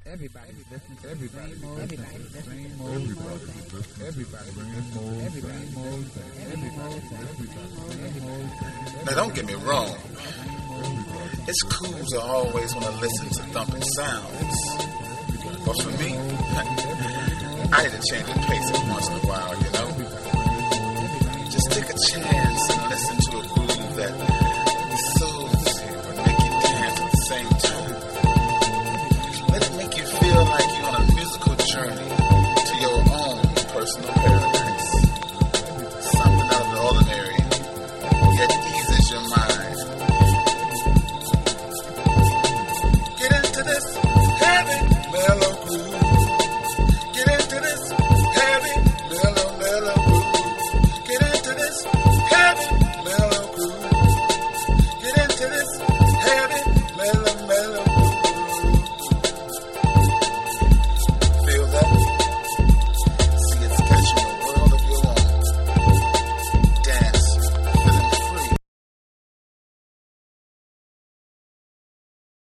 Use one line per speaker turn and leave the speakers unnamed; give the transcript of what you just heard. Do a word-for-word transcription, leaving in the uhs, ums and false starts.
Everybody listen to everybody. Everybody listen to everybody. Everybody everybody.
Now don't get me wrong. It's cool to always want to listen to thumping sounds. But for me, I need to change the pace every once in a while, you know? Just take a chance and listen to a groove that soothes you and make you dance at the same time. Let it make you feel like you're on a musical journey